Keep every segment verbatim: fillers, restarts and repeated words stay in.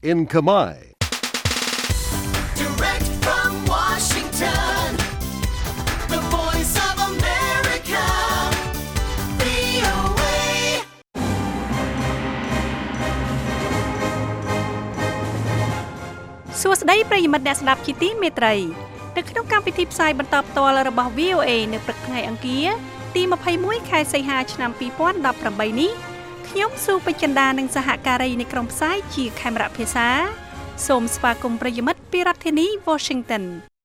in Khmer. Direct from Washington, the voice of America, វី អូ เอសួស្តីប្រិយមិត្តអ្នកស្ដាប់ជាទីមេត្រីនៅក្នុងកម្មវិធីផ្សាយបន្តផ្ទាល់របស់ វី អូ เอ នៅព្រឹកថ្ងៃអង្គារទីម្ភៃមួយខែសីហាឆ្នាំពីរពាន់ដប់ប្រាំបីនេះខ្ញុំស៊ូពេជ្រចិន្តានិងសហការីនៃក្រុមផ្សាយជាខេមរៈភាសាសូមស្វាគមន៍ប្រិយមិត្តពីរដ្ឋធានី Washington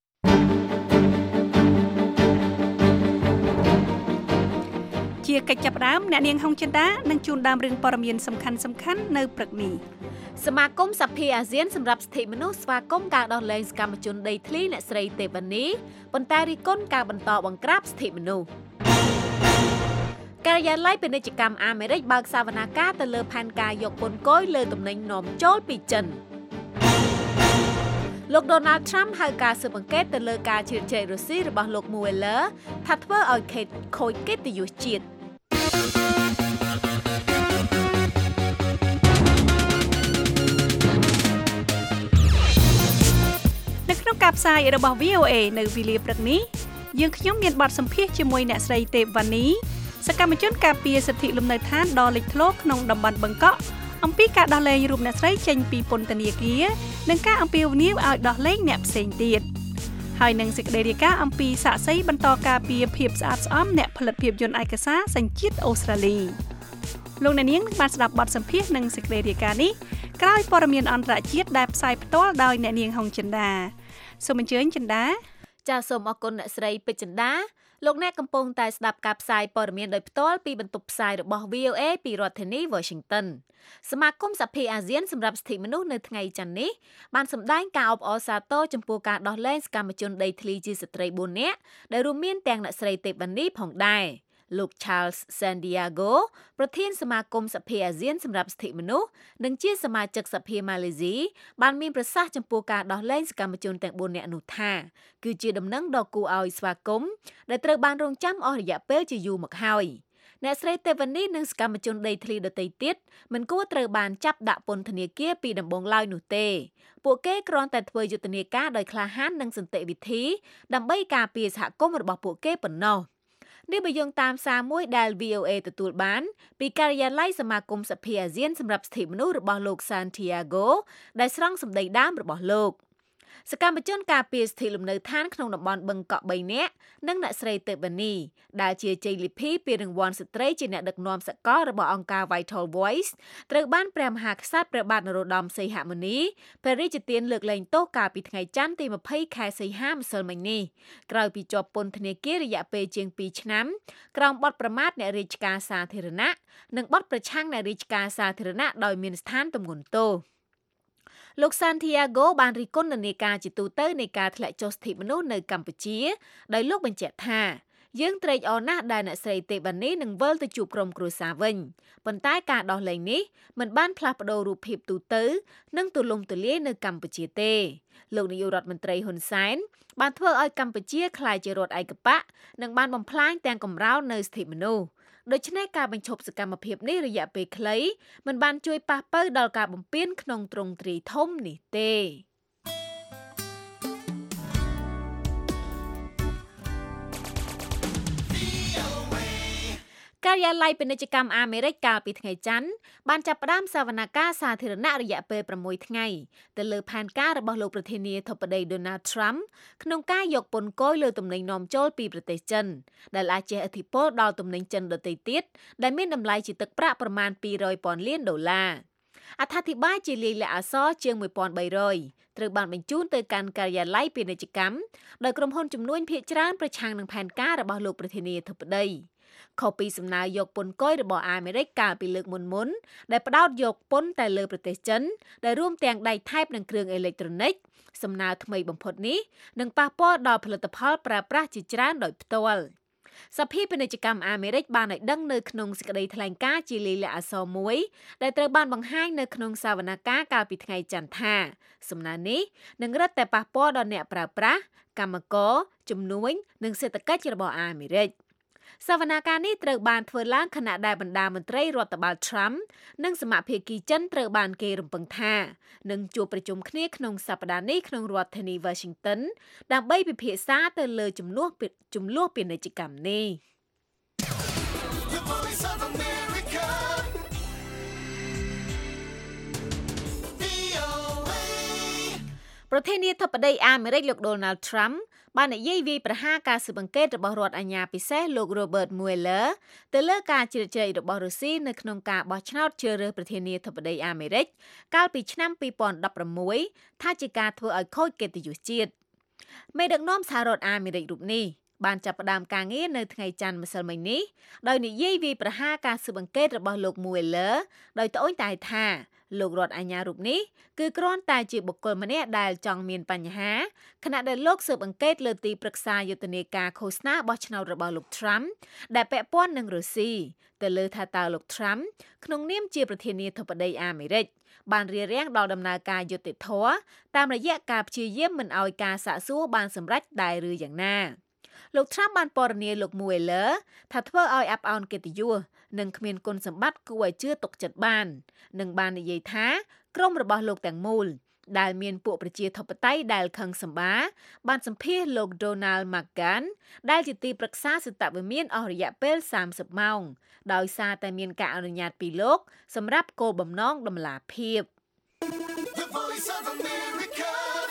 ជាកិច្ចចាប់ផ្ដើមអ្នកនាងហុងចិន្តានឹងជូនដើមរឿងព័ត៌មានសំខាន់ៗនៅព្រឹកនេះសមាគមសភាអាស៊ានសម្រាប់សិទ្ធិមនុស្សស្វាគមន៍ការដោះលែងសកម្មជនដីធ្លីអ្នកស្រីទេវនីប៉ុន្តែរិះគន់ការបន្តបង្ក្រាបសិទ្ធិមនុស្សការិយាល័យពាណិជ្ជកម្មអាមេរិកបើកសវនាការទៅលើផែនការយកពន្ធគយលើទំនិញនាំចូលពីចិនលោក Donald Trump ហៅការស៊ើបអង្កេតទៅលើការជ្រៀតជ្រែករុស្ស៊ីរបស់លោក Mueller ថាធ្វើឲ្យខូចកិត្តិយសជាតិនៅក្នុងការផ្សាយរបស់ វី អូ เอ នៅវេលាព្រឹកនេះយើងខ្ញុំមានបទសម្ភាសន៍ជាមួយអ្នកស្រីទេវនីសកម្មជនការពារសិទ្ធិលំនៅឋានដ៏លេចធ្លោក្នុងតំបន់បឹងកក់អំពីការដោះលែងរូបអ្នកស្រីចេញពីពន្ធនាគារនិងការអំពាវនាវឲ្យដោះលែងអ្នកផ្សេងទៀតហើយនឹងសេចក្តីរាយការណ៍អំពីសាក្សីបន្តការពារភាពស្អាតស្អំអ្នកផលិតភាពយន្តឯកសារសញ្ជាតិអូស្ត្រាលីលោកអ្នកនាងបានស្ដាប់បទសម្ភាសន៍និងសេចក្តីរាយការណ៍នេះក្រោយព័ត៌មានអន្តរជាតិដែលផ្សាយផ្ទាល់ដោយអ្នកនាងហុងចិន្តាសូមអញ្ជើញចិន្តាចាសសូមអរគុណអ្នកស្រីពេជ្រចិន្តាលោកអ្នកកំពុងតែស្ដាប់ការផ្សាយព័ត៌មានដោយផ្ទាល់ពីបន្ទប់ផ្សាយរបស់ វី អូ เอ ពីរដ្ឋធានី Washington សមាគមសភាអាស៊ានសម្រាប់សិទ្ធិមនុស្សនៅថ្ងៃច័ន្ទនេះបានសម្ដែងការអបអរសាទរចំពោះការដោះលែងសកម្មជនដីធ្លីជាស្ត្រីបួននាក់ដែលរួមមានទាំងអ្នកស្រីទេវនីផងដែរលោក Charles Santiago ប្រធានសមាគមសភាអាស៊ានសម្រាប់សិទ្ធិមនុស្សនិងជាសមាជិកសភាម៉ាឡេស៊ីបានមានប្រសាសន៍ចំពោះការដោះលែងសកម្មជនទាំងបួននាក់នោះថាគឺជាដំណឹងដ៏គួរឲ្យស្វាគមន៍ដែលត្រូវបានរងចាំអស់រយៈពេលជាយូរមកហើយអ្នកស្រីទេវនីនិងសកម្មជនដីធ្លីដទៃទៀតមិនគួរត្រូវបានចាប់ដាក់ពន្ធនាគារពីដំបូងឡើយនោះទេពួកគេគ្រាន់តែធ្វើយុទ្ធនាការដោយក្លាហាននិងសន្តិវិធីដើម្បីការពារសហគមន៍របស់ពួកគេប៉ុណ្ណោះនេះបើយោងតាមសារមួយដែល វី អូ เอ ទទួលបានពីការិយាល័យសមាគមសភាអាស៊ានសម្រាប់សិទ្ធិមនុស្សរបស់លោក Santiago ដែលស្រង់សម្ដីដើមរបស់លោកសកម្មជនការពារសិទ្ធិលំនៅឋានក្នុងតំបន់បឹងកក់បីនាក់និងអ្នកស្រីទេវនីដែលជាជ័យលាភីពីរង្វាន់ស្ត្រីជាអ្នកដឹកនាំសកលរបស់អង្គការ Vital Voice ត្រូវបានព្រះមហាក្សត្រព្រះបាទនរោត្តមសីហមុនីព្រះរាជទានលើកលែងទោសកាលពីថ្ងៃច័ន្ទទីម្ភៃខែសីហាម្សិលមិញនេះក្រោយពីជាប់ពន្ធនាគាររយៈពេលជាងពីរឆ្នាំក្រោមបទប្រមាថអ្នករាជការសាធារណៈនិងបទប្រឆាំងអ្នករាជការសាធារណៈដោយមានស្ថានទម្ងន់ទោសលោក Santiago បានរិះគន់នានាការជាទូទៅនៃការធ្លាក់ចុះសិទ្ធិមនុស្សនៅកម្ពុជាដោយលោកបញ្ជាក់ថាយើងត្រេកអរណាស់ដែលអ្នកស្រីទេវនីនឹងវិលទៅជួបក្រុមគ្រួសារវិញប៉ុន្តែការដោះលែងនេះមិនបានផ្លាស់ប្ដូររូបភាពទូទៅនិងទូលំទូលាយនៅកម្ពុជាទេលោកនាយករដ្ឋមន្ត្រីហ៊ុនសែនបានធ្វើឲ្យកម្ពុជាក្លាយជារដ្ឋឯកបកនិងបានបំផ្លាញទាំងកម្រោលនៅសិទ្ធិមនុស្សដូច្នេះការបញ្ឈប់សកម្មភាពនេះរយៈពេលខ្លីមិនបានជួយប៉ះប៉ូវដល់ការបំពានក្នុងទ្រង់ទ្រាយធំនេះទេការិយាល័យពាណិជ្ជកម្មអាមេរិកកាលពីថ្ងៃច័ន្ទបានចាប់ផ្ដើមសវនកម្មសាធារណៈរយៈពេលប្រាំមួយថ្ងៃទៅលើផែនការរបស់លោកប្រធានាធិបតី Donald Trump ក្នុងការយកពន្ធគយលើទំនិញនាំចូលពីប្រទេសចិនដែលអាចជះឥទ្ធិពលដល់ទំនិញចិនដទៃទៀតដែលមានតម្លៃជាទឹកប្រាក់ប្រមាណពីររយពាន់លានដុល្លារអត្ថាធិប្បាយជាលាយលក្ខណ៍អក្សរជាងមួយពាន់បីរយត្រូវបានបញ្ជូនទៅកាន់ការិយាល័យពាណិជ្ជកម្មដោយក្រុមហ៊ុនចំនួនភាគច្រើនប្រឆាំងនឹងផែនការរបស់លោកប្រធានាធិបតីខុសពីសំណើយកពន្ធគយរបស់អាមេរិកកាលពីលើកមុនមុនដែលផ្ដោតយកពន្ធតែលើប្រទេសចិនដែលរួមទាំងដៃថែបនិងគ្រឿងអេឡិចត្រូនិកសំណើថ្មីបំផុតនេះនឹងប៉ះពាល់ដល់ផលិតផលប្រើប្រាស់ជាច្រើនដោយផ្ទាល់សភាពាណិជ្ជកម្មអាមេរិកបានឲ្យដឹងនៅក្នុងសេចក្តីថ្លែងការណ៍ជាលាយលក្ខណ៍អក្សរមួយដែលត្រូវបានបង្ហាញនៅក្នុងសវនកម្មកាលពីថ្ងៃច័ន្ទថាសំណើនេះនឹងរឹតតែប៉ះពាល់ដល់អ្នកប្រើប្រាស់កម្មករជំនួញនិងសេដ្ឋកិច្ចរបស់អាមេរិកសវនាការនេះត្រូវបានធ្វើឡើងខណៈដែលបណ្ដាមន្ត្រីរដ្ឋបាល Trump និងសមាភាគីចិនត្រូវបានគេរំពឹងថានឹងជួបប្រជុំគ្នាក្នុងសប្តាហ៍នេះក្នុងរដ្ឋធានី Washington ដើម្បីពិភាក្សាទៅលើជំនួសជំនួសពាណិជ្ជកម្មនេះ The Voice of America. ប្រធានាធិបតីអាមេរិកលោក Donald Trump បាននិយាយវាយប្រហារការស៊ើបអង្កេតរបស់រដ្ឋអាជ្ញាពិសេសលោក Robert Mueller ទៅលើការជ្រៀតជ្រែករបស់រុស្ស៊ីនៅក្នុងការបោះឆ្នោតជ្រើសរើសប្រធានាធិបតីអាមេរិកកាលពីឆ្នាំពីរពាន់ដប់ប្រាំមួយ ថាជាការធ្វើឲ្យខូចកិត្តិយសជាតិមេដឹកនាំសហរដ្ឋអាមេរិករូបនេះបានចាប់ផ្ដើមការងារនៅថ្ងៃច័ន្ទម្សិលមិញនេះដោយនិយាយវាយប្រហារការស៊ើបអង្កេតរបស់លោក Mueller ដោយត្អូញត្អែរថាលោករដ្ឋអាជ្ញារូបនេះគឺគ្រាន់តែជាបុគ្គលម្នាក់ដែលចង់មានបញ្ហាខណៈដែលលោកស៊ើបអង្កេតលើទីប្រឹក្សាយុទ្ធនាការឃោសនាបោះឆ្នោតរបស់លោក Trump ដែលពាក់ព័ន្ធនឹងរុស្ស៊ីទៅលើថាតើលោក Trump ក្នុងនាមជាប្រធានាធិបតីអាមេរិកបានរារាំងដល់ដំណើរការយុត្តិធម៌តាមរយៈការព្យាយាមមិនឲ្យការសាកសួរបានសម្រេចដែរឬយ៉ាងណាលោក Trump បានពណ៌នាលោក Mueller ថាធ្វើឲ្យអាប់អោនកិត្តិយសនិងគ្មានគុណសម្បត្តិគួរឲ្យជឿទុកចិត្តបាននិងបាននិយាយថាក្រុមរបស់លោកទាំងមូលដែលមានពួកប្រជាធិបតេយ្យដែលខឹងសម្បាបានសម្ភាសលោក Donald McGahn ដែលជាទីប្រឹក្សាសតវិមានអស់រយៈពេលសាមសិបម៉ោងដោយសារតែមានការអនុញ្ញាតពីលោកសម្រាប់គោលបំណងដំណាភាព The Voice of America.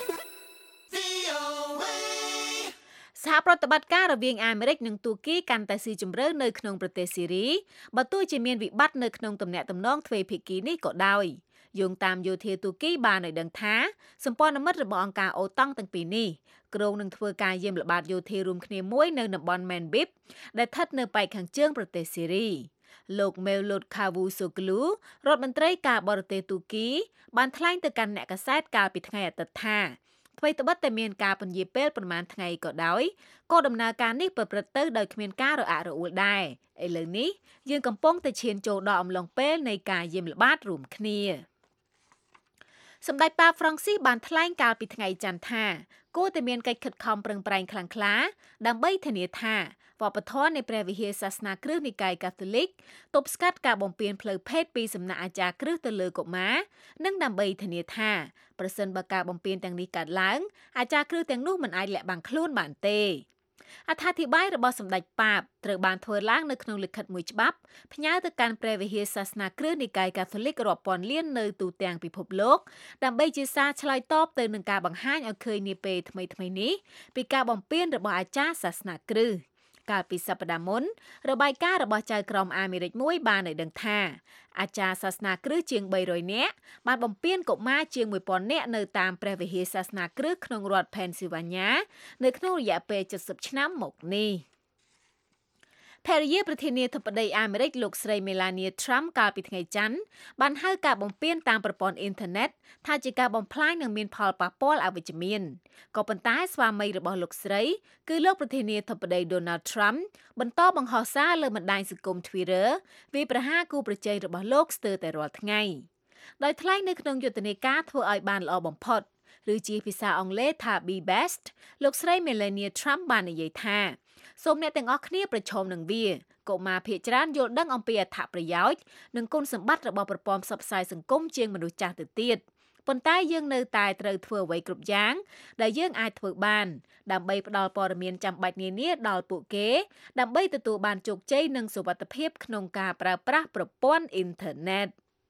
សហប្រតិបត្តិការរវាងអាមេរិកនិងទូគីកាន់តែស៊ីជម្រៅនៅក្នុងប្រទេសស៊ីរីបើទោះជាមានវិបត្តិនៅក្នុងទំនាក់ទំនងទ្វេភាគីនេះក៏ដោយយោងតាមយោធាទូគីបានឲ្យដឹងថាសម្ព័ន្ធមិត្តរបស់អង្គការអូតង់ទាំងពីរនេះក្រុងនឹងធ្វើការយាមល្បាតយោធារួមគ្នាមួយនៅតំបន់ Manbib ដែលស្ថិតនៅប៉ែកខាងជើងប្រទេសស៊ីរីលោក Mevlut Cavusoglu រដ្ឋមន្ត្រីការបរទេសទូគីបានថ្លែងទៅកាន់អ្នកកាសែតកាលពីថ្ងៃអាទិត្យថាអ្វីត្បិតតែមានការពន្យាពេលប្រមាណថ្ងៃក៏ដោយក៏ដំណើរការនេះប្រព្រឹត្តទៅដោយគ្មានការរអាក់រអួលដែរឥឡូវនេះយើងកំពុងតែឈានចូលដល់អំឡុងពេលនៃការយាមល្បាតរួមគ្នាសម្ដេចប៉ាហ្វ្រង់ស៊ីសបានថ្លែងកាលពីថ្ងៃច័ន្ទថាគួរតែមានកិច្ចខិតខំប្រឹងប្រែងខ្លាំងក្លាដើម្បីធានាថាវប្បធម៌នៃព្រះវិហារសាសនាគ្រឹស្តនិកាយកាតូលិកទប់ស្កាត់ការបំពានផ្លូវភេទពីសំណាក់អាចារ្យគ្រឹស្តទៅលើកុមារនិងដើម្បីធានាថាប្រសិនបើការបំពានទាំងនេះកើតឡើងអាចារ្យគ្រឹស្តទាំងនោះមិនអាចលាក់បាំងខ្លួនបានទេអត្ថាធិប្បាយរបស់សម្ដេចប៉ាបត្រូវបានធ្វើឡើងនៅក្នុងលិខិតមួយច្បាប់ផ្ញើទៅកាន់ព្រះវិហារសាសនាគ្រឹស្តនិកាយកាតូលិករាប់ពាន់លាននៅទូទាំងពិភពលោកដើម្បីជាសារឆ្លើយតបទៅនឹងការបង្ហាញឲ្យឃើញនាពេលថ្មីៗនេះពីការបំពានរបស់អាចារ្យសាសនាគ្រឹស្តកាលពីសប្តាហ៍មុនរបាយការណ៍របស់ចៅក្រមអាមេរិកមួយបានឲ្យដឹងថាអាចារ្យសាសនាគ្រឹស្តជាងបីរយនាក់បានបំពានកុមារជាងមួយពាន់នាក់នៅតាមព្រះវិហារសាសនាគ្រឹស្តក្នុងរដ្ឋ Pennsylvania នៅក្នុងរយៈពេលជិតសិបឆ្នាំមកនេះភរិយាប្រធានាធិបតីអាមេរិកលោកស្រី Melania Trump កាលពីថ្ងៃច័ន្ទបានហៅការបំពានតាមប្រព័ន្ធអ៊ីនធឺណិតថាជាការបំផ្លាញនិងមានផលប៉ះពាល់អវិជ្ជមានក៏ប៉ុន្តែស្វាមីរបស់លោកស្រីគឺលោកប្រធានាធិបតី Donald Trump បន្តបង្ហោះសារលើបណ្ដាញសង្គម Twitter វាយប្រហារគូប្រជែងរបស់លោកស្ទើរតែរាល់ថ្ងៃដោយថ្លែងនៅក្នុងយុទ្ធនាការធ្វើឲ្យបានល្អបំផុតឬជាភាសាអង់គ្លេសថា Be Best លោកស្រី Melania Trump បាននិយាយថាសូមអ្នកទាំងអស់គ្នាប្រឈមនឹងវាកុមារភាគច្រើនយល់ដឹងអំពីអត្ថប្រយោជន៍និងគុណសម្បត្តិរបស់ប្រព័ន្ធផ្សព្វផ្សាយសង្គមជាងមនុស្សចាស់ទៅទៀតប៉ុន្តែយើងនៅតែត្រូវធ្វើអ្វីគ្រប់យ៉ាងដែលយើងអាចធ្វើបានដើម្បីផ្ដល់ព័ត៌មានចាំបាច់នានាដល់ពួកគេដើម្បីទទួលបានជោគជ័យនិងសុវត្ថិភាពក្នុងការប្រើប្រាស់ប្រព័ន្ធអ៊ីនធឺណិត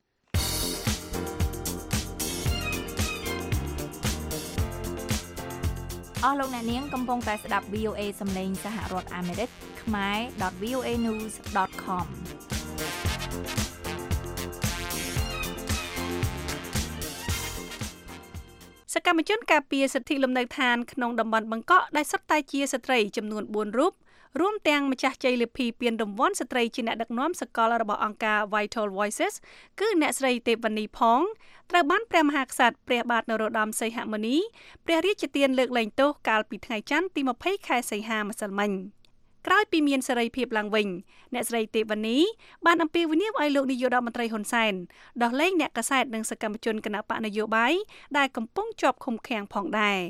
អស់លោកអ្នកនាងកំពុងតែស្ដាប់ វី អូ เอ សំឡេងសហរដ្ឋអាមេរិកខ្មែរ ដត វី អូ เอ news ដត com សកម្មជនការពារសិទ្ធិលំនៅឋានក្នុងតំបន់បឹងកក់ដែលសុទ្ធតែជាស្ត្រីចំនួនបួនរូបរួមទាំងម្ចាស់ជ័យលាភីពានរង្វាន់ស្ត្រីជាអ្នកដឹកនាំសកលរបស់អង្គការ Vital Voices គឺអ្នកស្រីទេពវណ្ណីផងត្រូវបានព្រះមហាក្សត្រព្រះបាទនរោត្តមសីហមុនីព្រះរាជទានលើកលែងទោសកាលពីថ្ងៃច័ន្ទទីម្ភៃខែសីហាម្សិលមិញក្រោយពីមានសេរីភាពឡើងវិញអ្នកស្រីទេពវណ្ណីបានអំពាវនាវឲ្យលោកនាយករដ្ឋមន្ត្រីហ៊ុនសែនដោះលែងអ្នកកាសែតនិងសកម្មជនគណបកនយោបាយដែលកំពុងជាប់ឃុំឃាំងផងដែរ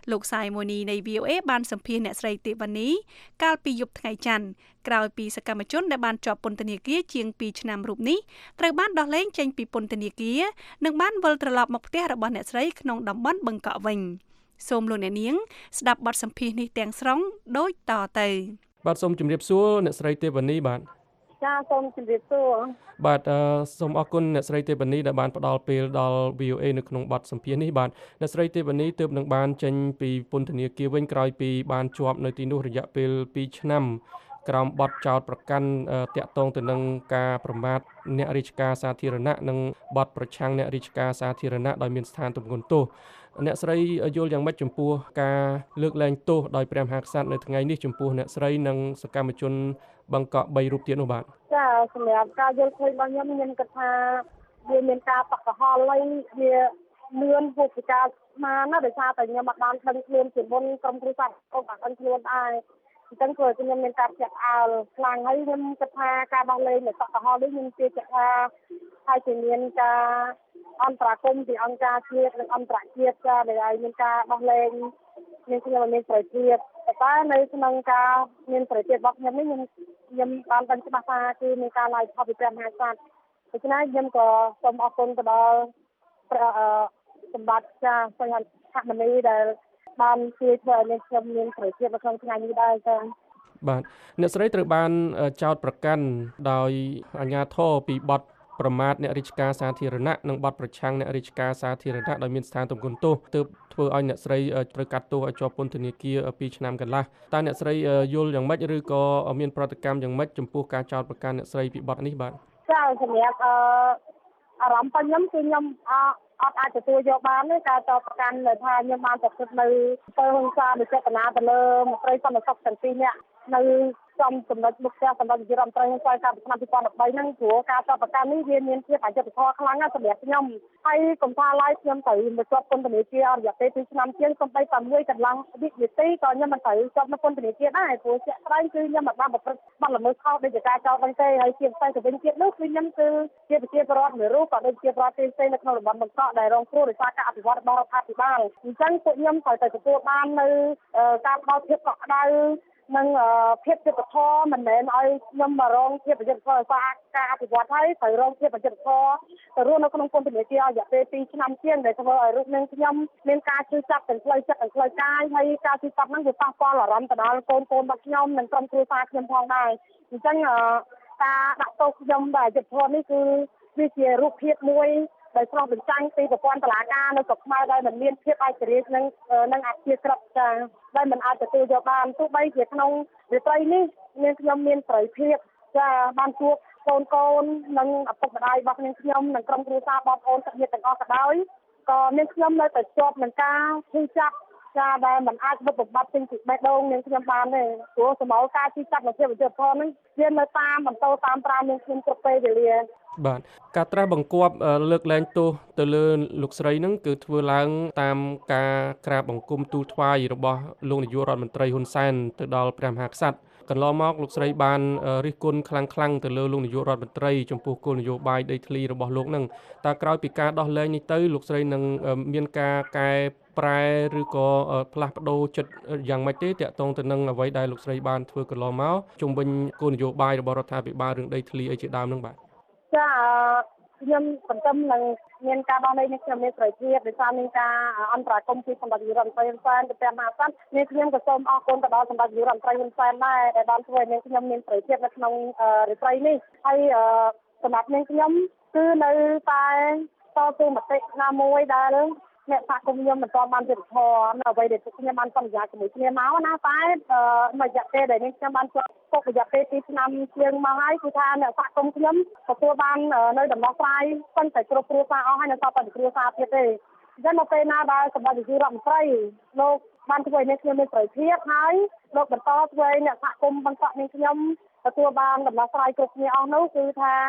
លោកសាយម៉ូនីនៃ วี โอ เอ បានសម្ភាសន៍អ្នកស្រីទេវនីកាលពីយប់ថ្ងៃច័ន្ទក្រោយពីសកម្មជនដែលបានជាប់ពន្ធនាគារជាងពីរឆ្នាំរូបនេះត្រូវបានដោះលែងចេញពីពន្ធនាគារនិងបានវិលត្រឡប់មកផ្ទះរបស់អ្នកស្រីក្នុងតំបន់បឹងកក់វិញសូមលោកអ្នកនាងស្ដាប់បទសម្ភាសន៍នេះទាំងស្រុងដូចតទៅបាទសូមជម្រាបសួរអ្នកស្រីទេវនីបាទចាសូមជម្រាបសួរបាទសូមអរគុណអ្នកស្រីទេវនីដែលបានផ្ដល់ពេលដល់ วี โอ เอ នៅក្នុងបទសម្ភាសន៍នេះបាទអ្នកស្រីទេវនីទើបនឹងបានចេញពីពន្ធនាគារវិញក្រោយពីបានជាប់នៅទីនោះរយៈពេលពីរឆ្នាំក្រោមបទចោទប្រកាន់តាក់ទងទៅនឹងការប្រមាថអ្នករាជការសាធារណៈនិងបទប្រឆាំងអ្នករាជការសាធារណៈដោយមានស្ថានទម្ងន់ទោសអ្នកស្រីយល់យ៉ាងម៉េចចំពោះការលើកលែងទោសដោយព្រះមហាក្សត្រនៅថ្ងៃនេះចំពោះអ្នកស្រីនិងសកម្មជនបឹងកក់បីរូបទៀតនោះបាទចាសម្រាប់ការយល់ឃើញរបស់ខ្ញុំខ្ញុំគិតថាវាមានការបកកហល់ហើយវាលឿនពុទ្ធការស្មានណាដោយសារតែខ្ញុំអត់បានដឹងខ្លួនជាមុនក្រុមគ្រួសារអូនបានដឹងខ្លួនដែរអញ្ចឹងគឺខ្ញុំមានការចាក់អើលខ្លាំងហើយខ្ញុំគិតថាការដោះលែងនៃបកកហល់នេះខ្ញុំជឿជាក់ថាហើយជាមានការអន្តរាគមន៍ពីអង្គការជាតិនិងអន្តរជាតិចាដែលឲ្យមានការដោះលែងមានខ្ញុំមានសេរីភាពតែនៅក្នុងការមានសេរីភាពរបស់ខ្ញុំនេះខ្ញុំខ្ញុំបានដឹងច្បាស់ថាគឺមានការឡាយថតពីព្រះមហាក្សត្រដូច្នេះខ្ញុំក៏សូមអរគុណទៅដល់សម្បត្តិចាសង្ឃមនីដែលបានជួយធ្វើឲ្យខ្ញុំមានសេរីភាពនៅក្នុងថ្ងៃនេះដែរចាបាទអ្នកស្រីត្រូវបានចោទប្រកាន់ដោយអាជ្ញាធរពីបទប្រមាថអ្នករាជការសាធារណៈនិងបទប្រឆាំងអ្នករាជការសាធារណៈដោយមានស្ថានទម្ងន់ទោសទើបធ្វើឲ្យអ្នកស្រីត្រូវកាត់ទោសឲ្យជាប់ពន្ធនាគារពីរឆ្នាំកន្លះតើអ្នកស្រីយល់យ៉ាងម៉េចឬក៏មានប្រតិកម្មយ៉ាងម៉េចចំពោះការចោទប្រកាន់អ្នកស្រីពីបទនេះបាទចាសម្រាប់អឺអារម្មណ៍របស់ខ្ញុំគឺខ្ញុំអអត់អាចទទួលយកបានទេការចោទប្រកាន់ថាខ្ញុំបានប្រព្រឹត្តនៅទៅហិង្សាដោយចេតនាទៅលើមន្ត្រីសន្តិសុខទាំងពីរនាក់នៅចំចំណុចមុខផ្ទះសម្រាប់ជារដ្ឋមន្ត្រីក្នុងឆ្នាំពីរពាន់ដប់បីហ្នឹងព្រោះការចោទប្រកាន់នេះវាមានភាពអយុត្តិធម៌ខ្លាំងណាស់សម្រាប់ខ្ញុំហើយកុំថាឡើយខ្ញុំត្រូវមកជាប់ពន្ធនាគាររយៈពេលពីរឆ្នាំជាងសូម្បីតែមួយកន្លងវិនាទីក៏ខ្ញុំមិនត្រូវជាប់នៅពន្ធនាគារដែរព្រោះជាក់ស្ដែងគឺខ្ញុំមិនបានប្រព្រឹត្តបទល្មើសខុសដោយការចោទហ្នឹងទេហើយជាផ្សេងទៅវិញទៀតនោះគឺខ្ញុំគឺជាប្រជាពលរដ្ឋមួយរូបក៏ដូចជាប្រជាពលរដ្ឋផ្សេងៗនៅក្នុងតំបន់បឹងកក់ដែលរងគ្រោះដោយសារការអភិវឌ្ឍរបស់រដ្ឋាភិបាលអញ្ចឹងពួកខ្ញុំត្រូវតែទទួលបាននៅការផ្ដល់ភាពកក់ក្ដៅនិងភាពយុត្តិធម៌មិនមែនឲ្យខ្ញុំមករងភាពអយុត្តិធម៌ដោយសារការអភិវឌ្ឍហើយត្រូវរងភាពអយុត្តិធម៌ទៅរស់នៅក្នុងពន្ធនាគាររយៈពេលពីរឆ្នាំជាងដែលធ្វើឲ្យរូបនឹងខ្ញុំមានការជឿចាប់ទាំងផ្លូវចិត្តទាំងផ្លូវកាយហើយការជឿចាប់ហ្នឹងវាប៉ះពាល់អារម្មណ៍ទៅដល់កូនកូនរបស់ខ្ញុំនិងក្រុមគ្រួសារខ្ញុំផងដែរអញ្ចឹងការដាក់ទោសខ្ញុំដែលអយុត្តិធម៌នេះគឺវាជារូបភាពមួយដែលឆ្លុះបញ្ចាំងពីប្រព័ន្ធតុលាការនៅស្រុកខ្មែរដែលមិនមានភាពឯករាជ្យនិងនិងអព្យាក្រឹតចា៎ដែលមិនអាចទទួលយកបានទោះបីជាក្នុងរាត្រីនេះមានខ្ញុំមានសេរីភាពចា៎បានជួបកូនកូននិងឪពុកម្ដាយរបស់ខ្ញុំខ្ញុំនិងក្រុមគ្រួសារបងប្អូនទាំងទាំងអស់ក៏ដោយក៏មានខ្ញុំនៅតែជាប់នឹងការឈឺចាប់ចាដែលមិនអាចវិបត្តិចេញពីបេះដូងនាងខ្ញុំបានទេព្រោះសម័យការជិះចាប់នៅភាពវិទ្យាធម៌ហ្នឹងវានៅតាមបន្តតាមប្រាំនាងខ្ញុំគ្រប់ពេលវេលាបាទការត្រាស់បង្គាប់លើកលែងទោសទៅលើលោកស្រីហ្នឹងគឺធ្វើឡើងតាមការក្រាបបង្គំទូលថ្វាយរបស់លោកនាយករដ្ឋមន្ត្រីហ៊ុនសែនទៅដល់ព្រះមហាក្សត្រកន្លងមកលោកស្រីបានរិះគន់ខ្លាំងៗទៅលើលោកនាយករដ្ឋមន្ត្រីចំពោះគោលនយោបាយដីធ្លីរបស់លោកហ្នឹងតើក្រោយពីការដោះលែងនេះទៅលោកស្រីនឹងមានការកែប្រែឬក៏ផ្លាស់ប្ដូរចិត្តយ៉ាងម៉េចទេតាក់ទងទៅនឹងអ្វីដែលលោកស្រីបានធ្វើកន្លងមកជុំវិញគោលនយោបាយរបស់រដ្ឋាភិបាលរឿងដីធ្លីអីជាដើមហ្នឹងបាទចាខ្ញុំសង្ឃឹមនឹងមានការដោះលែងនេះខ្ញុំមានសេរីភាពដោយសារមានការអន្តរាគមន៍ពីសម្ដេចនាយករដ្ឋមន្ត្រីហ៊ុនសែនទៅព្រះមហាក្សត្រនេះខ្ញុំក៏សូមអរគុណទៅដល់សម្ដេចនាយករដ្ឋមន្ត្រីហ៊ុនសែនដែរដែលបានធ្វើឲ្យនាងខ្ញុំមានសេរីភាពនៅក្នុងរាត្រីនេះហើយសម្រាប់នាងខ្ញុំគឺនៅតែតស៊ូមតិណាមួយដែលអ្នកសហគមន៍ខ្ញុំមិនទាន់បានយុត្តិធម៌នៅអ្វីដែលខ្ញុំបានសន្យាជាមួយគ្នាមកណាតែនៅរយៈពេលដែលនាងខ្ញុំបានជាប់គុករយៈពេលពីរឆ្នាំជាងមកហើយគឺថាអ្នកសហគមន៍ខ្ញុំទទួលបាននៅដំណោះស្រាយប៉ុន្តែគ្រប់គ្រួសារអស់ហើយនៅសល់តែគ្រួសារទៀតទេអញ្ចឹងនៅពេលណាដែលសម្ដេចនាយករដ្ឋមន្ត្រីលោកបានធ្វើឲ្យនាងខ្ញុំមានសេរីភាពហើយលោកបន្តធ្វើឲ្យអ្នកសហគមន៍បង្កក់នាងខ្ញុំទទួលបានដំណោះស្រាយគ្រប់គ្នាអស់នោះគឺថា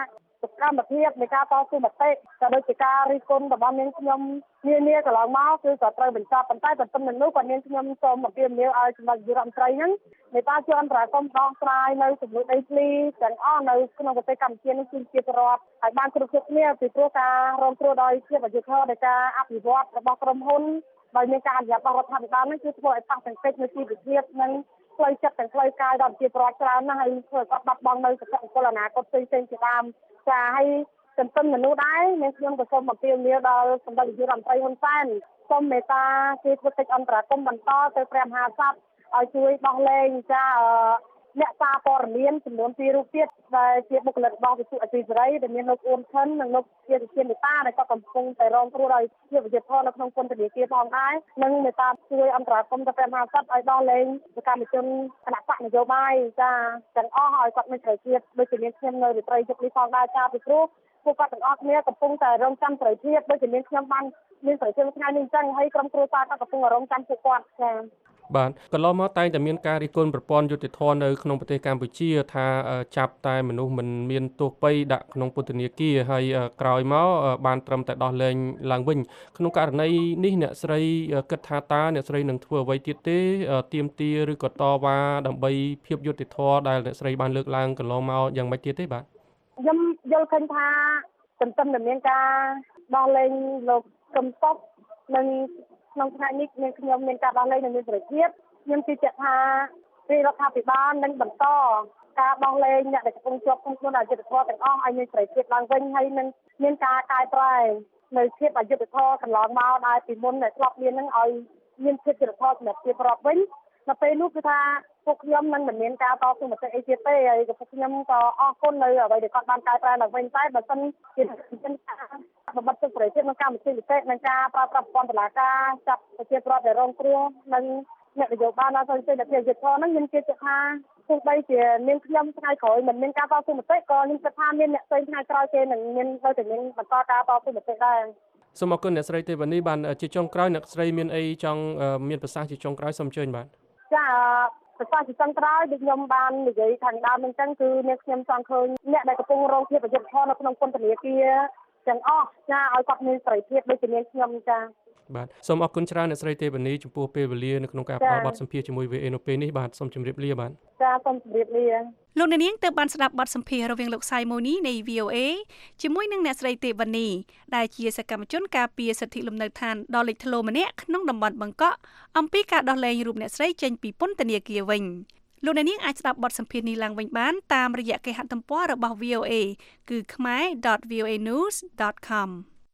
សកម្មភាពនៃការតស៊ូមតិក៏ដូចជាការរិះគន់របស់នាងខ្ញុំនានាកន្លងមកគឺក៏ត្រូវបញ្ចប់ប៉ុន្តែបន្ទឹមនឹងនោះក៏នាងខ្ញុំសូមអំពាវនាវឲ្យសម្ដេចនាយករដ្ឋមន្ត្រីហ្នឹងមេត្តាជួយអន្តរាគមន៍ដោះស្រាយនៅចំនួនដីធ្លីទាំងអស់នៅក្នុងប្រទេសកម្ពុជានេះគឺជាប្រវត្តិហើយបានគ្រប់គ្រងគ្នាពីព្រោះការរងគ្រោះដោយភាពអយុត្តិធម៌នៃការអភិវឌ្ឍរបស់ក្រុមហ៊ុនដោយមានការអនុញ្ញាតរបស់រដ្ឋាភិបាលនេះគឺធ្វើឲ្យប៉ះទង្គិចនៅជីវភាពនិងផ្លូវចិត្តទាំងផ្លូវកាយដល់ប្រជាពលរដ្ឋច្រើនណាស់ហើយធ្វើឲ្យគាត់បាត់បង់នៅសុភមង្គលអនាគតផ្សេងៗជាដើមចាហើយទន្ទឹមនឹងនោះដែរនាងខ្ញុំក៏សូមអំពាវនាវដល់សម្ដេចនាយករដ្ឋមន្ត្រីហ៊ុនសែនសូមមេត្តាជួយធ្វើកិច្ចអន្តរាគមន៍បន្តទៅព្រះមហាក្សត្រឲ្យជួយដោះលែងចាអ្នកសារព័ត៌មានចំនួនពីររូបទៀតដែលជាបុគ្គលិករបស់វិទ្យុអេស៊ីសេរីដែលមានលោកអ៊ុនខិននិងលោកជាជាមេត្តាដែលក៏កំពុងតែរងគ្រោះដោយជាវិទ្យាធននៅក្នុងពន្ធនាគារផងដែរនិងមេត្តាជួយអន្តរាគមន៍ទៅព្រះមហាក្សត្រឲ្យដោះលែងសកម្មជនគណៈបកនយោបាយចាទាំងអស់ឲ្យគាត់មានសេរីភាពដូចជាមានខ្ញុំនៅរាត្រីយប់នេះផងដែរចាពីព្រោះពួកគាត់ទាំងអស់គ្នាកំពុងតែរងចាំសេរីភាពដូចជាមានខ្ញុំបានមានសេរីភាពថ្ងៃនេះអញ្ចឹងហើយក្រុមគ្រួសារក៏កំពុងរងចាំពួកគាត់ចាបាទកន្លងមកតែងតែមានការរិះគន់ប្រព័ន្ធយុតិធម៌នៅក្នុងប្រទេសកម្ពុជាថាចាប់តែមនុស្សមិនមានទោសពៃដាក់ក្នុងពន្ធនាគារហើយក្រោយមកបានត្រឹមតែដោះលែងឡើងវិញក្នុងករណីនេះអ្នកស្រីគិតថាតើអ្នកស្រីនឹងធ្វើអ្វីទៀតទេទាមទារឬក៏តវ៉ាដើម្បីភាពយុតិធម៌ដែលអ្នកស្រីបានលើកឡើងកន្លងមកយ៉ាងម៉េចទៀតទេបាទខ្ញុំយល់ឃើញថាទន្ទឹមនឹងមានការដោះលែងលោកកឹមសុខនិងក្នុងថ្ងៃនេះមានខ្ញុំមានការដោះលែងនិងមានសេរីភាពខ្ញុំជឿជាក់ថារដ្ឋាភិបាលនឹងបន្តការដោះលែងអ្នកដែលកំពុងជាប់ឃុំខ្លួនអយុត្តិធម៌ទាំងអស់ឲ្យមានសេរីភាពឡើងវិញហើយនឹងមានការកែប្រែនៅភាពអយុត្តិធម៌កន្លងមកដែលពីមុនដែលធ្លាប់មាននឹងឲ្យមានភាពយុត្តិធម៌សម្រាប់ប្រជាពលរដ្ឋវិញនៅពេលនោះគឺថាពួកខ្ញុំនឹងមិនមានការតស៊ូមតិអីទៀតទេហើយពួកខ្ញុំក៏អរគុណនៅអ្វីដែលគាត់បានកែប្រែឡើងវិញតែបើសិនជាមានការបំបត្តិសិទ្ធិសេរីភាពក្នុងកម្មវិធីពិសេសនិងការប្រើប្រាស់ប្រព័ន្ធតុលាការចាប់ប្រជាពលរដ្ឋដែលរងគ្រោះនិងអ្នកនយោបាយណាទៅជាអ្នកយុត្តិធម៌ហ្នឹងខ្ញុំជឿជាក់ថាទោះបីជាមានខ្ញុំថ្ងៃក្រោយមិនមានការតស៊ូមតិក៏ខ្ញុំគិតថាមានអ្នកផ្សេងថ្ងៃក្រោយគេនឹងមានទៅតែមានបន្តការតស៊ូមតិដែរសូមអរគុណអ្នកស្រីទេវនីបានជាចុងក្រោយអ្នកស្រីមានអីចង់មានប្រសាសន៍ជាចុងក្រោយសូមអញ្ជើញបាទចាប្រសាសន៍ជាចុងក្រោយដូចខ្ញុំបាននិយាយខាងដើមអញ្ចឹងគឺអ្នកខ្ញុំចង់ឃើញអ្នកដែលកំពុងរងភាពអយុត្តិធម៌នៅក្នុងពន្ធនាគារទាំងអស់ចាឲ្យគាត់មានសេរីភាពដូចជាមានខ្ញុំចាបាទសូមអរគុណច្រើនអ្នកស្រីទេវនីចំពោះពេលវេលានៅក្នុងការផ្តល់បទសម្ភាសន៍ជាមួយ វី អេ នៅពេលនេះបាទសូមជម្រាបលាបាទចាសូមជម្រាបលាលោកអ្នកនាងទើបបានស្ដាប់បទសម្ភាសន៍រវាងលោកសៃម៉ូនីនៃ វី អូ អេ ជាមួយនឹងអ្នកស្រីទេវនីដែលជាសកម្មជនការពារសិទ្ធិលំនៅឋានដ៏លេចធ្លោម្នាក់ក្នុងតំបន់បឹងកក់អំពីការដោះលែងរូបអ្នកស្រីចេញពីពន្ធនាគារវិញលោកអ្នកនាងអាចស្ដាប់បទសម្ភាសន៍នេះឡើងវិញបានតាមរយៈគេហទំព័ររបស់ វី អូ អេ គឺ khmer dot v o a news dot com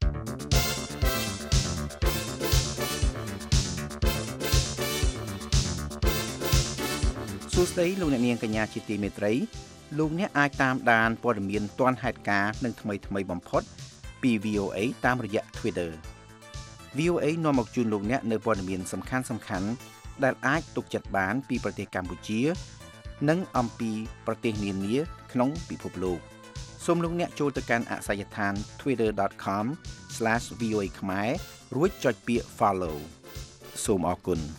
សួស្តីលោកអ្នកនាងកញ្ញាជាទីមេត្រីលោកអ្នកអាចតាមដានព័ត៌មានទាន់ហេតុការណ៍និងថ្មីថ្មីបំផុតពី វី អូ អេ តាមរយៈ Twitter វី អូ អេ នាំមកជូនលោកអ្នកនៅព័ត៌មានសំខាន់សំខាន់ដែលអាចទុកចិត្តបានពីប្រទេសកម្ពុជានិងអំពីប្រទេសនានាក្នុងពិភពលោកសូមលោកអ្នកចូលទៅកាន់អាសយដ្ឋាន twitter dot com slash v o a khmer រួចចុចពាក្យ follow សូមអរគុណ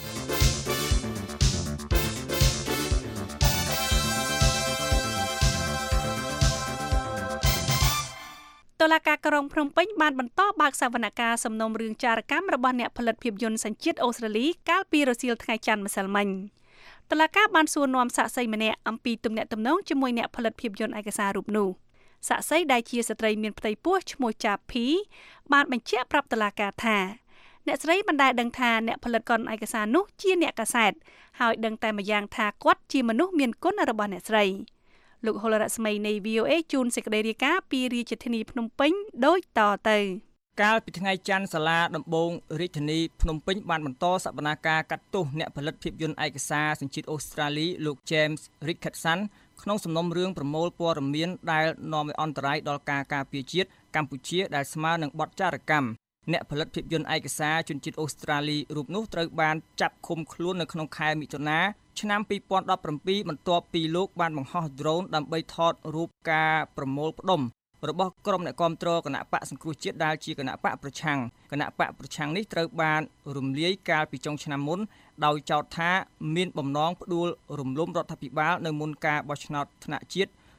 តុលាការក្រុងភ្នំពេញបានបន្តបើកសវនកម្មសំណុំរឿងចារកម្មរបស់អ្នកផលិតភាពយន្តសញ្ជាតិអូស្ត្រាលីកាលពីរសៀលថ្ងៃច័ន្ទម្សិលមិញតុលាការបានសួរនាំសាក្សីម្នាក់អំពីទំនាក់ទំនងជាមួយអ្នកផលិតភាពយន្តឯកសាររូបនោះសាក្សីដែលជាស្ត្រីមានផ្ទៃពោះឈ្មោះចាភីបានបញ្ជាក់ប្រាប់តុលាការថាអ្នកស្រីបានដែលដឹងថាអ្នកផលិតកុនឯកសារនោះជាអ្នកកាសែតហើយដឹងតែម្យ៉ាងថាគាត់ជាមនុស្សមានគុណរបស់អ្នកស្រីលោកហុលរស្មីនៃ វី អូ អេ ជូនសេចក្តីរាយការណ៍ពីរាជធានីភ្នំពេញដូចតទៅកាលពីថ្ងៃច័ន្ទសាលាដំបងរាជធានីភ្នំពេញបានបន្តសវនាការកាត់ទោសអ្នកផលិតភាពយន្តឯកសារសញ្ជាតិអូស្ត្រាលីលោក James Richardson ក្នុងសំណុំរឿងប្រមូលព័ត៌មានដែលនាំឲ្យអន្តរាយដល់ការការពារជាតិកម្ពុជាដែលស្មើនឹងបទចោទកម្មអ្នកផលិតភាពយន្តឯកសារជនជាតិអូស្ត្រាលីរូបនោះត្រូវបានចាប់ឃុំខ្លួននៅក្នុងខែមិថុនាឆ្នាំពីរពាន់ដប់ប្រាំពីរបន្ទាប់ពីលោកបានបង្ហោះដ្រូនដើម្បីថតរូបការប្រមូលផ្ដុំរបស់ក្រុមអ្នកគាំទ្រគណៈបកសង្គ្រោះជាតិដែលជាគណៈបកប្រឆាំងគណៈបកប្រឆាំងនេះត្រូវបានរំលាយកាលពីចុងឆ្នាំមុនដោយចោទថាមានបំណងផ្ដួលរំលំរដ្ឋាភិបាលនៅមុនការបោះឆ្នោតថ្នាក់ជាតិ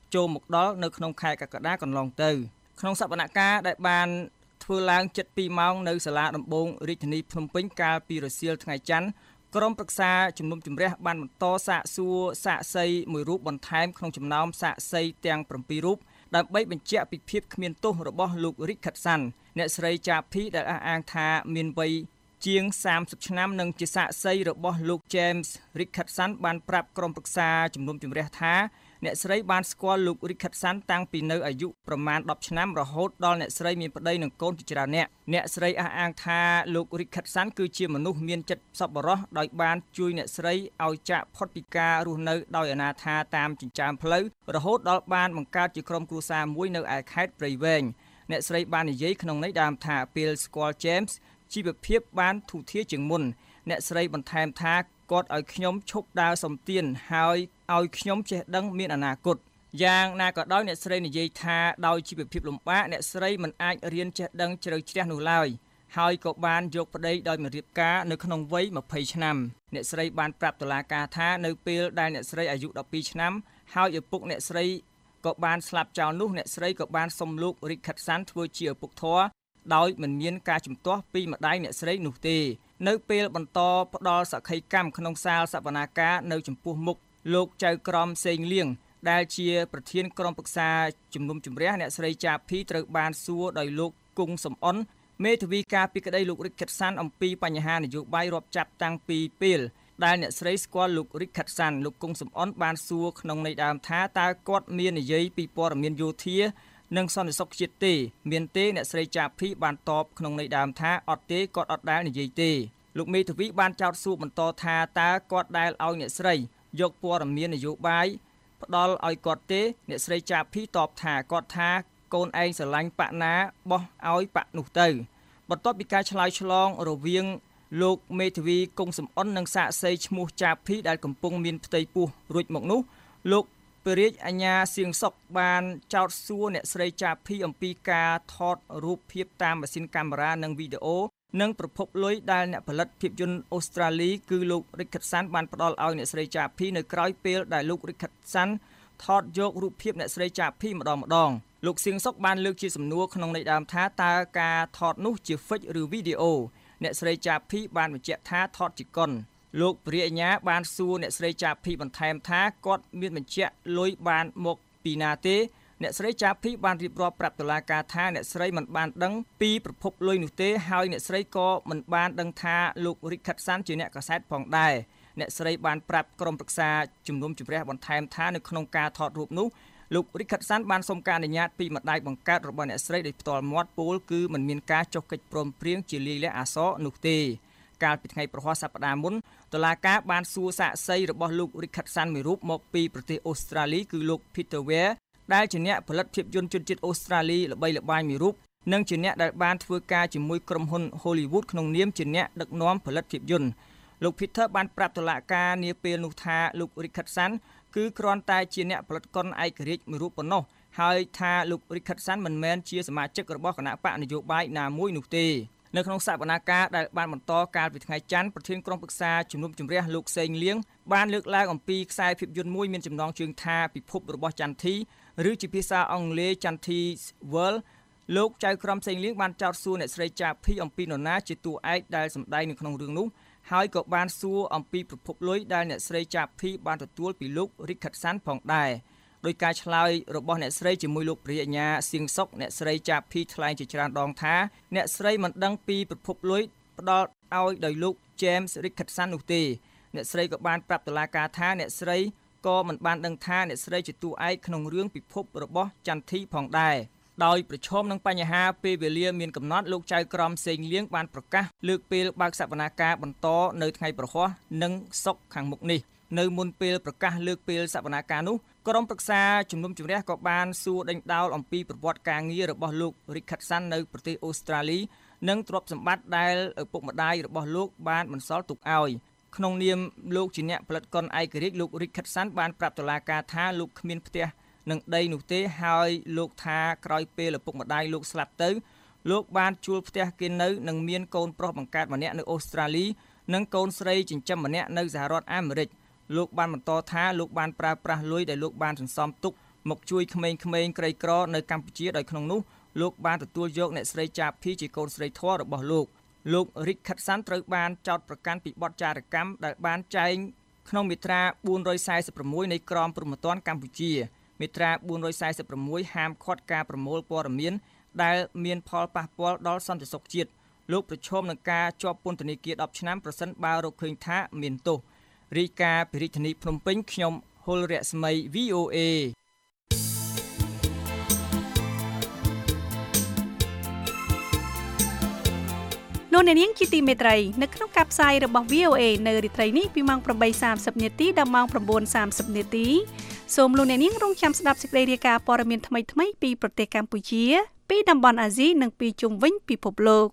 ចូលមកដល់នៅក្នុងខែកក្កដាកន្លងទៅក្នុងសវនកម្មដែលបានធ្វើឡើងជិតពីរម៉ោងនៅសាលាដំបងរាជធានីភ្នំពេញកាលពីរសៀលថ្ងៃច័ន្ទក្រុមប្រឹក្សាជំនុំជម្រះបានបន្តសាកសួរសាក្សីមួយរូបបន្ថែមក្នុងចំណោមសាក្សីទាំងប្រាំពីររូបដើម្បីបញ្ជាក់ពីភាពគ្មានទោសរបស់លោក Richardson អ្នកស្រីចាភីដែលអះអាងថាមានវ័យជាងសាមសិបឆ្នាំនិងជាសាក្សីរបស់លោក James Richardson បានប្រាប់ក្រុមប្រឹក្សាជំនុំជម្រះថាអ្នកស្រីបានស្គាល់លោក Richardson តាំងពីនៅអាយុប្រមាណដប់ឆ្នាំរហូតដល់អ្នកស្រីមានប្តីនិងកូនជាច្រើនអ្នកអ្នកស្រីអះអាងថាលោក Richardson គឺជាមនុស្សមានចិត្តសប្បុរសដោយបានជួយអ្នកស្រីឲ្យចាកផុតពីការរស់នៅដោយអនាថាតាមចិញ្ចើមផ្លូវរហូតដល់បានបង្កើតជាក្រុមគ្រួសារមួយនៅឯខេត្តព្រៃវែងអ្នកស្រីបាននិយាយក្នុងន័យដើមថាពេលស្គាល់ James ជីវភាពបានធូរធារជាងមុនអ្នកស្រីបន្ថែមថាគាត់ឲ្យខ្ញុំឈប់ដើរសំទៀនហើយឲ្យខ្ញុំចេះដឹងមានអនាគតយ៉ាងណាក៏ដោយអ្នកស្រីនិយាយថាដោយជីវភាពលំបាកអ្នកស្រីមិនអាចរៀនចេះដឹងជ្រៅជ្រះនោះឡើយហើយក៏បានយកប្តីដោយមករៀបការនៅក្នុងវ័យម្ភៃឆ្នាំអ្នកស្រីបានប្រាប់តុលាការថានៅពេលដែលអ្នកស្រីអាយុដប់ពីរឆ្នាំហើយឪពុកអ្នកស្រីក៏បានស្លាប់ចោលនោះអ្នកស្រីក៏បានសុំលោក Richardson ធ្វើជាឪពុកធម៌ដោយមិនមានការជំទាស់ពីម្ដាយអ្នកស្រីនោះទេនៅពេលបន្តផ្ដល់សក្ខីកម្មក្នុងសាលសវនាការនៅចំពោះមុខលោកចៅក្រមសេងលៀងដែលជាប្រធានក្រុមប្រឹក្សាជំនុំជម្រះអ្នកស្រីចាភីត្រូវបានសួរដោយលោកគង់សំអនមេធាវីការពីក្តីលោក Richardson អំពីបញ្ហានយោបាយរាប់ចាប់តាំងពីពេលដែលអ្នកស្រីស្គាល់លោក Richardson លោកគង់សំអនបានសួរក្នុងន័យដើមថាតើគាត់មាននិយាយពីព័ត៌មានយោធានិងសន្តិសុខជាតិទេមានទេអ្នកស្រីចាភីបានតបក្នុងន័យដើមថាអត់ទេគាត់អត់ដែលនិយាយទេលោកមេធាវីបានចោទសួរបន្តថាតើគាត់ដែលឲ្យអ្នកស្រីយកព័ត៌មាននយោបាយផ្ដល់ឲ្យគាត់ទេអ្នកស្រីចាភីតបថាគាត់ថាកូនឯងស្រឡាញ់ប៉ាណាបោះឲ្យប៉ានោះទៅបន្ទាប់ពីការឆ្លើយឆ្លងរវាងលោកមេធាវីគង់សំអននិងសាក្សីឈ្មោះចាភីដែលកំពុងមានផ្ទៃពោះរួចមកនោះលោកព្រះរាជអាជ្ញាសៀងសុកបានចោទសួរអ្នកស្រីចាភីអំពីការថតរូបភាពតាមម៉ាស៊ីនកាមេរ៉ានិងវីដេអូនិងប្រភពលុយដែលអ្នកផលិតភាពយន្តអូស្ត្រាលីគឺលោក Richardson បានផ្ដល់ឲ្យអ្នកស្រីចាភីនៅក្រៅពេលដែលលោក Richardson ថតយករូបភាពអ្នកស្រីចាភីម្ដងម្ដងលោកសៀងសុកបានលើកជាសំណួរក្នុងន័យដើមថាតើការថតនោះជា fake ឬវីដេអូអ្នកស្រីចាភីបានបញ្ជាក់ថាថតជាកុនលោកព្រះអញ្ញាបានសួរអ្នកស្រីចាភីបន្ថែមថាគាត់មានបញ្ជាក់លុយបានមកពីណាទេអ្នកស្រីចាភីបានរៀបរាប់ប្រាប់តុលាការថាអ្នកស្រីមិនបានដឹងពីប្រភពលុយនោះទេហើយអ្នកស្រីក៏មិនបានដឹងថាលោក Richardson ជាអ្នកកាសែតផងដែរអ្នកស្រីបានប្រាប់ក្រុមប្រឹក្សាជំនុំជម្រះបន្ថែមថានៅក្នុងការថតរូបនោះលោក Richardson បានសុំការអនុញ្ញាតពីម្ដាយបង្កើតរបស់អ្នកស្រីដោយផ្ទាល់មាត់ពោលគឺមិនមានការចុះកិច្ចព្រមព្រៀងជាលាយលក្ខណ៍អក្សរនោះទេកាលពីថ្ងៃប្រហ័សសប្តាហ៍មុនតុលាការបានសួរសាក្សីរបស់លោក Richardson មួយរូបមកពីប្រទេសអូស្ត្រាលីគឺលោក Peter Weir ដែលជាអ្នកផលិតភាពយន្តជនជាតិអូស្ត្រាលីល្បីល្បាញមួយរូបនិងជាអ្នកដែលបានធ្វើការជាមួយក្រុមហ៊ុន Hollywood ក្នុងនាមជាអ្នកដឹកនាំផលិតភាពយន្តលោក Peter បានប្រាប់តុលាការនាពេលនោះថាលោក Richardson គឺគ្រាន់តែជាអ្នកផលិតកុនឯករាជ្យមួយរូបប៉ុណ្ណោះហើយថាលោក Richardson មិនមែនជាសមាជិករបស់គណៈបកនយោបាយណាមួយនោះទេនៅក្នុងសវនាការដែលបានបន្តកាលពីថ្ងៃច័ន្ទប្រធានក្រុមប្រឹក្សាជំនុំជម្រះលោកសេងលៀងបានលើកឡើងអំពីខ្សែភាពយន្តមួយមានចំណងជើងថាពិភពរបស់ចន្ទធីឬជាភាសាអង់គ្លេស Chanti's World លោកចៅក្រមសេងលៀងបានចោទសួរអ្នកស្រីចាភីអំពីនរណាជាតួឯកដែលសម្ដែងនៅក្នុងរឿងនោះហើយក៏បានសួរអំពីប្រភពលុយដែលអ្នកស្រីចាភីបានទទួលពីលោក Richardson ផងដែរដោយការឆ្លើយរបស់អ្នកស្រីជាមួយលោកព្រះអញ្ញាសៀងសុកអ្នកស្រីចាភីថ្លែងជាច្រើនដងថាអ្នកស្រីមិនដឹងពីប្រភពលុយផ្ដល់ឲ្យដោយលោក James Richardson នោះទេអ្នកស្រីក៏បានប្រាប់តុលាការថាអ្នកស្រីក៏មិនបានដឹងថាអ្នកស្រីជាតួឯកក្នុងរឿងពិភពរបស់ចន្ទធីផងដែរដោយប្រឈមនឹងបញ្ហាពេលវេលាមានកំណត់លោកចៅក្រមសេងលៀងបានប្រកាសលើកពេលបើកសវនាការបន្តនៅថ្ងៃប្រហ័សនិងសុក្រខាងមុខនេះនៅមុនពេលប្រកាសលើកពេលសវនាការនោះក្រុមប្រឹក្សាជំនុំជម្រះក៏បានសួរដេញដោលអំពីប្រវត្តិការងាររបស់លោក Richardson នៅប្រទេសអូស្ត្រាលីនិងទ្រព្យសម្បត្តិដែលឪពុកម្ដាយរបស់លោកបានបន្សល់ទុកឲ្យក្នុងនាមលោកជាអ្នកផលិតកុនឯករាជ្យលោក Richardson បានប្រាប់តុលាការថាលោកគ្មានផ្ទះនិងដីនោះទេហើយលោកថាក្រោយពេលឪពុកម្ដាយលោកស្លាប់ទៅលោកបានជួលផ្ទះគេនៅនិងមានកូនប្រុសម្កើតម្នាក់នៅអូស្ត្រាលីនិងកូនស្រីចិញ្ចឹមម្នាក់នៅសហរដ្ឋអាមេរិកលោកបានបន្តថាលោកបានប្រើប្រាស់លុយដែលលោកបានសន្សំទុកមកជួយក្មេងៗក្រីក្រនៅកម្ពុជាដោយក្នុងនោះលោកបានទទួលយកអ្នកស្រីចាភីជាកូនស្រីធម៌របស់លោកលោក Richardson ត្រូវបានចោទប្រកាន់ពីបទចារកម្មដែលបានចែងក្នុងមាត្រាបួនរយសែសិប៦នៃក្រមព្រហ្មទណ្ឌកម្ពុជាមាត្រាបួនរយសែសិប៦ហាមឃាត់ការប្រមូលព័ត៌មានដែលមានផលប៉ះពាល់ដល់សន្តិសុខជាតិលោកប្រឈមនឹងការជាប់ពន្ធនាគារដប់ឆ្នាំប្រសិនបើរកឃើញថាមានទោសរាយការណ៍ពីរាជធានីភ្នំពេញខ្ញុំហុលរស្មី វី អូ เอលោកអ្នកនាងជាទីមេត្រីនៅក្នុងការផ្សាយរបស់ វី អូ เอ នៅរាត្រីនេះពីម៉ោង ប្រាំបីសាមសិប នាទីដល់ម៉ោង ៩ សាមសិប នាទីសូមលោកអ្នកនាងរងចាំស្ដាប់សេចក្តីរាយការណ៍ព័ត៌មានថ្មីៗពីប្រទេសកម្ពុជាពីតំបន់អាស៊ីនិងពីជុំវិញពិភពលោក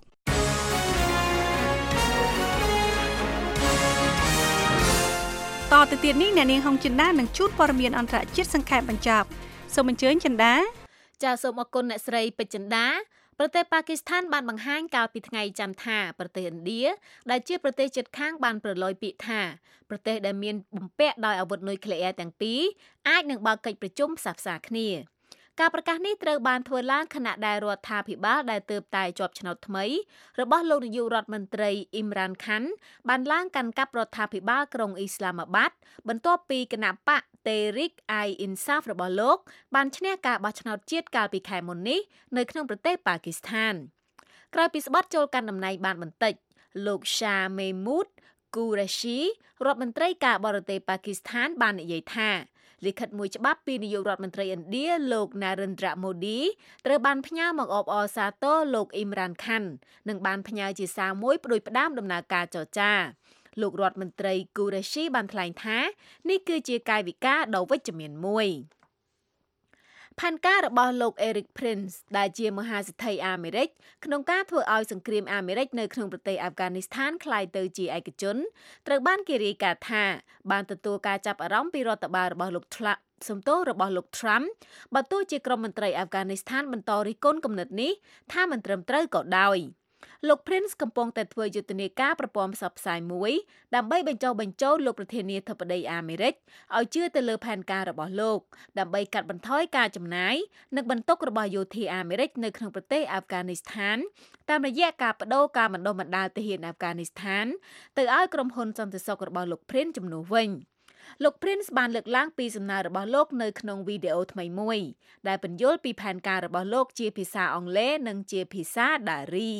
តទៅទៀតនេះអ្នកនាងហុងចិន្តានឹងជួបព័ត៌មានអន្តរជាតិសង្ខេបបញ្ចប់សូមអញ្ជើញចិន្តាចាសសូមអរគុណអ្នកស្រីពេជ្រចិន្តាប្រទេសប៉ាគីស្ថានបានបង្ហាញកាលពីថ្ងៃច័ន្ទថាប្រទេសឥណ្ឌាដែលជាប្រទេសជិតខាងបានប្រឡយពាក្យថាប្រទេសដែលមានបំពាក់ដោយអាវុធនុយក្លេអ៊ែរទាំងពីរអាចនឹងបើកកិច្ចប្រជុំផ្សះផ្សាគ្នាការប្រកាសនេះត្រូវបានធ្វើឡើងខណៈដែលរដ្ឋាភិបាលដែលទើបតែជាប់ឆ្នោតថ្មីរបស់លោកនាយករដ្ឋមន្ត្រីអ៊ីមរ៉ានខានបានឡើងកាន់កាប់រដ្ឋាភិបាលក្រុងអ៊ីស្លាមាបាតបន្ទាប់ពីគណៈបកតេរិកអៃអ៊ីនសាហ្វរបស់លោកបានឈ្នះការបោះឆ្នោតជាតិកាលពីខែមុននេះនៅក្នុងប្រទេសប៉ាគីស្ថានក្រោយពីស្បត់ចូលកាន់តំណែងបានបន្តិចលោកសាមេមូតគូរ៉ាស៊ីរដ្ឋមន្ត្រីការបរទេសប៉ាគីស្ថានបាននិយាយថាលិខិតមួយច្បាប់ពីនាយករដ្ឋមន្ត្រីឥណ្ឌាលោក Narendra Modi ត្រូវបានផ្ញើមកអបអរសាទរលោក Imran Khan និងបានផ្ញើជាសារមួយផ្ដួចផ្ដើមដំណើរការចរចាលោករដ្ឋមន្ត្រី Qureshi បានថ្លែងថានេះគឺជាកាយវិការដ៏វិជ្ជមានមួយផែនការរបស់លោក Eric Prince ដែលជាមហាសេដ្ឋីអាមេរិកក្នុងការធ្វើឲ្យសង្គ្រាមអាមេរិកនៅក្នុងប្រទេសអាហ្វហ្គានីស្ថានក្លាយទៅជាឯកជនត្រូវបានគេរាយការណ៍ថាបានទទួលការចាប់អារម្មណ៍ពីរដ្ឋបាលរបស់លោកTrumpសំទោសរបស់លោក Trump បើទោះជាក្រុមមន្ត្រីអាហ្វហ្គានីស្ថានបន្តរិះគន់គំនិតនេះថាមិនត្រឹមត្រូវក៏ដោយលោក Prince កំពុងតែធ្វើយុទ្ធនាការប្រព័ន្ធផ្សព្វផ្សាយមួយដើម្បីបញ្ចុះបញ្ចូលលោកប្រធានាធិបតីអាមេរិកឲ្យជឿទៅលើផែនការរបស់លោកដើម្បីកាត់បន្ថយការចំណាយនិងបន្ទុករបស់យោធាអាមេរិកនៅក្នុងប្រទេសអាហ្វហ្គានីស្ថានតាមរយៈការបដូរការបណ្ដុះបណ្ដាលទាហានអាហ្វហ្គានីស្ថានទៅឲ្យក្រុមហ៊ុនសន្តិសុខរបស់លោក Prince ជំនួសវិញលោក Prince បានលើកឡើងពីសំណើរបស់លោកនៅក្នុងវីដេអូថ្មីមួយដែលពន្យល់ពីផែនការរបស់លោកជាភាសាអង់គ្លេសនិងជាភាសាដារី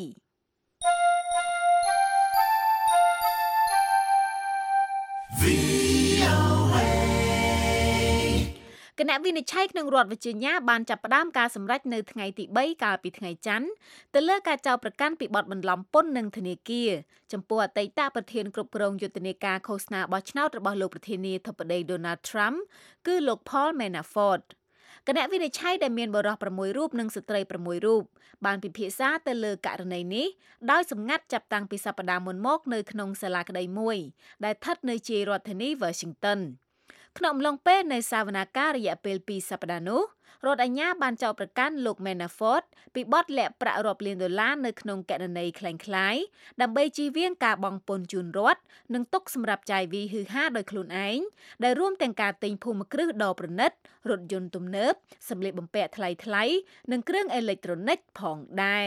គណៈវិនិច្ឆ័យក្នុងរដ្ឋវិជ្ជាញាបានចាប់ផ្ដើមការសម្រេចនៅថ្ងៃទីបីកាលពីថ្ងៃច័ន្ទទៅលើការចោទប្រកាន់ពីបទបន្លំពន្ធនិងធនាគារចំពោះអតីតប្រធានគ្រប់គ្រងយុទ្ធនាការឃោសនាបោះឆ្នោតរបស់លោកប្រធានាធិបតី Donald Trump គឺលោក Paul Manafort គណៈវិនិច្ឆ័យដែលមានបុរសប្រាំមួយរូបនិងស្ត្រីប្រាំមួយរូបបានពិភាក្សាទៅលើករណីនេះដោយសម្ងាត់ចាប់តាំងពីសប្តាហ៍មុនមកនៅក្នុងសាលាក្តីមួយដែលស្ថិតនៅជាយរដ្ឋធានី Washington ក្នុងអំឡុងពេលនៃសវនាការរយៈពេលពីរសប្តាហ៍នោះរដ្ឋអាជ្ញាបានចោទប្រកាន់លោក Manafort ពីបទលាក់ប្រាក់រាប់លានដុល្លារនៅក្នុងគណនីក្លែងក្លាយដើម្បីជៀសវាងការបង់ពន្ធជូនរដ្ឋនិងទុកសម្រាប់ចាយវាយហ៊ឺហាដោយខ្លួនឯងដែលរួមទាំងការទិញភូមិគ្រឹះដ៏ប្រណិតរថយន្តទំនើបសម្លៀកបំពាក់ថ្លៃៗនិងគ្រឿងអេឡិចត្រូនិកផងដែរ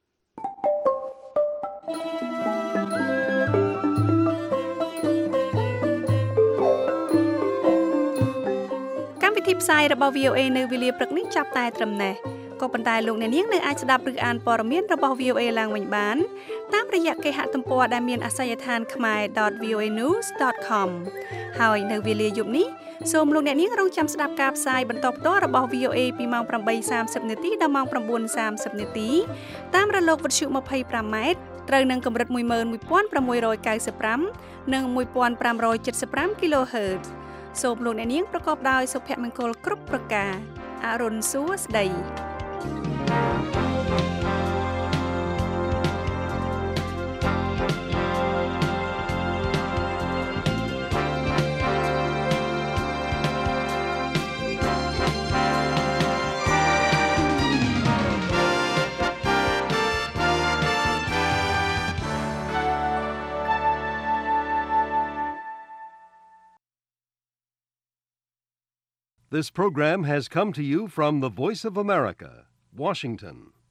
កម្មវិធីផ្សាយរបស់ វី អូ เอ នៅវេលាព្រឹកនេះចាប់តែត្រឹមណេះក៏ប៉ុន្តែលោកអ្នកនាងនៅអាចស្ដាប់ឬអានព័ត៌មានរបស់ វី អូ เอ ឡើងវិញបានតាមរយៈគេហទំព័រដែលមានអាសយដ្ឋាន khmae dot v o a news dot com ហើយនៅវេលាយប់នេះសូមលោកអ្នកនាងរងចាំស្ដាប់ការផ្សាយបន្តផ្ទាល់របស់ វី អូ เอ ពីម៉ោងប្រាំបីសាមសិប នាទីដល់ម៉ោង៩សាមសិប នាទីតាមរលកវិទ្យុម្ភៃប្រាំម៉ែត្រត្រូវនឹងកម្រិតមួយម៉ឺនមួយពាន់ប្រាំមួយរយកៅសិបប្រាំនិងមួយពាន់ប្រាំរយ칠십ប្រាំ kHz សូមលោកអ្នកនាងប្រកបដោយសុភមង្គលគ្រប់ប្រការអរុនសួស្តី This program has come to you from the Voice of America, Washington.